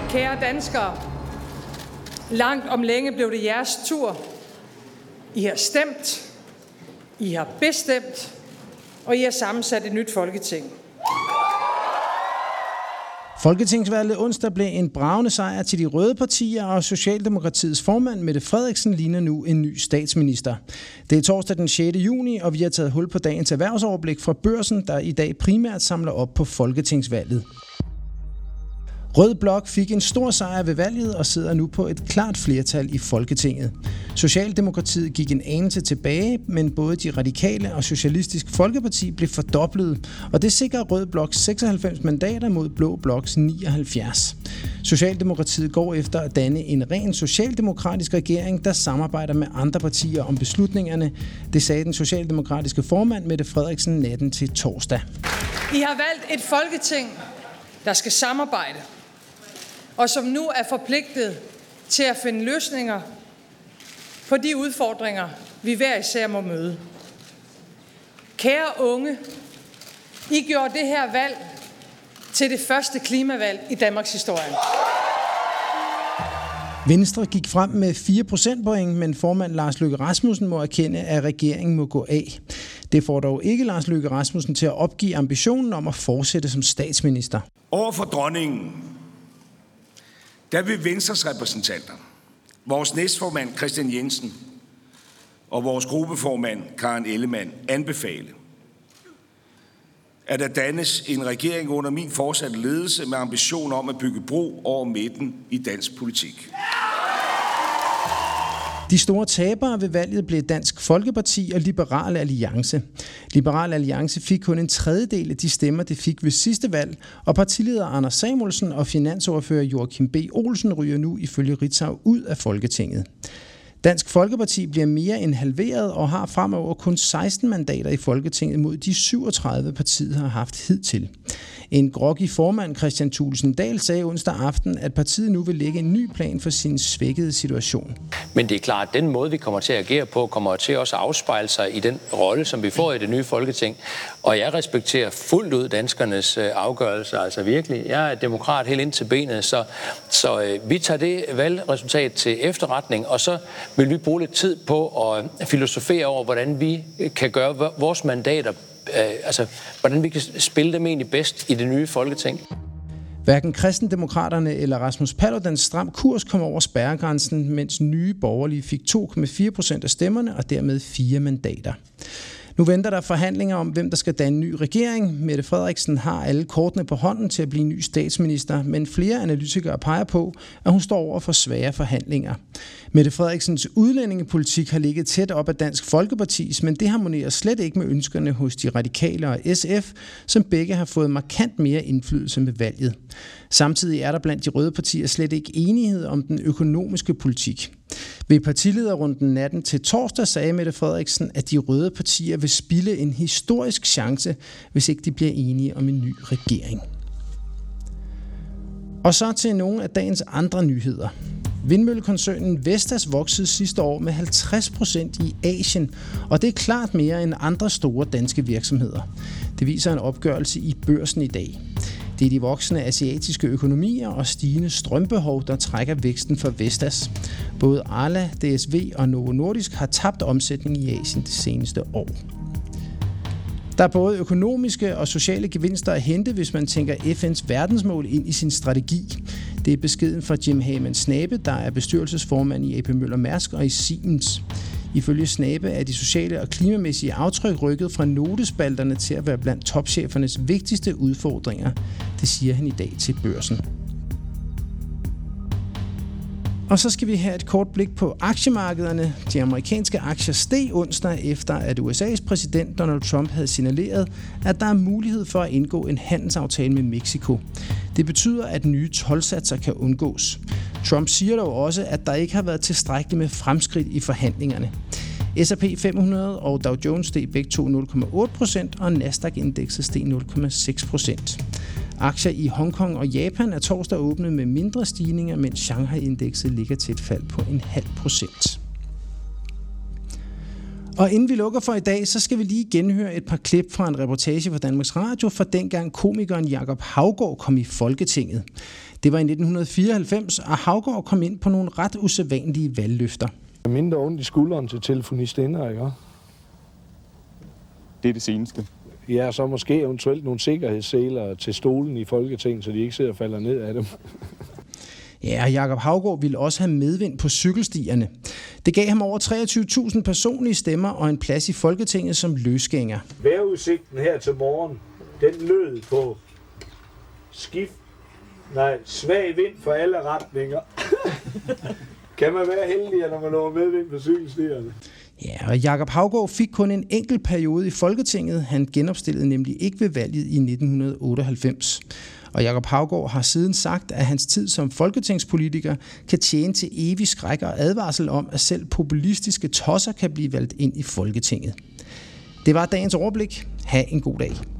Kære danskere, langt om længe blev det jeres tur. I har stemt, I har bestemt, og I har sammensat et nyt Folketing. Folketingsvalget onsdag blev en bragende sejr til de røde partier, og Socialdemokratiets formand Mette Frederiksen ligner nu en ny statsminister. Det er torsdag den 6. juni, og vi har taget hul på dagens erhvervsoverblik fra Børsen, der i dag primært samler op på folketingsvalget. Rød Blok fik en stor sejr ved valget og sidder nu på et klart flertal i Folketinget. Socialdemokratiet gik en anelse tilbage, men både de radikale og Socialistisk Folkeparti blev fordoblet, og det sikrer Rød Bloks 96 mandater mod Blå Bloks 79. Socialdemokratiet går efter at danne en ren socialdemokratisk regering, der samarbejder med andre partier om beslutningerne. Det sagde den socialdemokratiske formand Mette Frederiksen natten til torsdag. I har valgt et Folketing, der skal samarbejde, og som nu er forpligtet til at finde løsninger på de udfordringer, vi hver især må møde. Kære unge, I gjorde det her valg til det første klimavalg i Danmarks historie. Venstre gik frem med 4 procentpoint, men formand Lars Løkke Rasmussen må erkende, at regeringen må gå af. Det får dog ikke Lars Løkke Rasmussen til at opgive ambitionen om at fortsætte som statsminister. Over for dronningen, der vil Venstres repræsentanter, vores næstformand Kristian Jensen og vores gruppeformand Karen Ellemann anbefale, at der dannes en regering under min fortsatte ledelse med ambition om at bygge bro over midten i dansk politik. De store tabere ved valget blev Dansk Folkeparti og Liberal Alliance. Liberal Alliance fik kun en tredjedel af de stemmer, det fik ved sidste valg, og partileder Anders Samuelsen og finansordfører Joachim B. Olsen ryger nu ifølge Ritzau ud af Folketinget. Dansk Folkeparti bliver mere end halveret og har fremover kun 16 mandater i Folketinget mod de 37 partiet har haft hidtil. En groggy formand, Kristian Thulesen Dahl, sagde onsdag aften, at partiet nu vil lægge en ny plan for sin svækkede situation. Men det er klart, at den måde, vi kommer til at agere på, kommer til også at afspejle sig i den rolle, som vi får i det nye Folketing. Og jeg respekterer fuldt ud danskernes afgørelse, altså virkelig. Jeg er demokrat helt ind til benet, så vi tager det valgresultat til efterretning, og så vil vi bruge lidt tid på at filosofere over, hvordan vi kan gøre vores mandater, hvordan vi kan spille dem egentlig bedst i det nye Folketing. Hverken Kristendemokraterne eller Rasmus Paludans stram kurs kom over spærregrænsen, mens Nye Borgerlige fik 2,4% af stemmerne og dermed 4 mandater. Nu venter der forhandlinger om, hvem der skal danne en ny regering. Mette Frederiksen har alle kortene på hånden til at blive ny statsminister, men flere analytikere peger på, at hun står over for svære forhandlinger. Mette Frederiksens udlændingepolitik har ligget tæt op ad Dansk Folkepartis, men det harmonerer slet ikke med ønskerne hos de radikale og SF, som begge har fået markant mere indflydelse med valget. Samtidig er der blandt de røde partier slet ikke enighed om den økonomiske politik. Ved partilederrunden natten til torsdag sagde Mette Frederiksen, at de røde partier vil spilde en historisk chance, hvis ikke de bliver enige om en ny regering. Og så til nogle af dagens andre nyheder. Vindmøllekoncernen Vestas voksede sidste år med 50% i Asien, og det er klart mere end andre store danske virksomheder. Det viser en opgørelse i Børsen i dag. Det er de voksende asiatiske økonomier og stigende strømbehov, der trækker væksten for Vestas. Både Arla, DSV og Novo Nordisk har tabt omsætning i Asien det seneste år. Der er både økonomiske og sociale gevinster at hente, hvis man tænker FN's verdensmål ind i sin strategi. Det er beskeden fra Jim Hagemann Snabe, der er bestyrelsesformand i AP Møller Mærsk og i Siemens. Ifølge Snabe er de sociale og klimamæssige aftryk rykket fra notespalterne til at være blandt topchefernes vigtigste udfordringer. Det siger han i dag til Børsen. Og så skal vi have et kort blik på aktiemarkederne. De amerikanske aktier steg onsdag efter, at USA's præsident Donald Trump havde signaleret, at der er mulighed for at indgå en handelsaftale med Mexico. Det betyder, at nye toldsatser kan undgås. Trump siger dog også, at der ikke har været tilstrækkeligt med fremskridt i forhandlingerne. S&P 500 og Dow Jones steg begge to 0,8%, og Nasdaq-indekset steg 0,6%. Aktier i Hongkong og Japan er torsdag åbnet med mindre stigninger, mens Shanghai-indekset ligger til et fald på 0,5%. Og inden vi lukker for i dag, så skal vi lige genhøre et par klip fra en reportage fra Danmarks Radio fra dengang komikeren Jakob Haugaard kom i Folketinget. Det var i 1994, og Haugaard kom ind på nogle ret usædvanlige valgløfter. Mindre ondt i skulderen til telefonistinder, ikke? Det er det seneste. Ja, så måske eventuelt nogle sikkerhedsseler til stolen i Folketinget, så de ikke sidder og falder ned af dem. Ja, og Jakob Haugaard ville også have medvind på cykelstierne. Det gav ham over 23.000 personlige stemmer og en plads i Folketinget som løsgænger. Vejrudsigten her til morgen, den lød på svag vind for alle retninger. Kan man være heldig, når man når medvind på cykelstierne? Ja, og Jakob Haugaard fik kun en enkelt periode i Folketinget. Han genopstillede nemlig ikke ved valget i 1998. Og Jakob Haugaard har siden sagt, at hans tid som folketingspolitiker kan tjene til evig skræk og advarsel om, at selv populistiske tosser kan blive valgt ind i Folketinget. Det var dagens overblik. Ha' en god dag.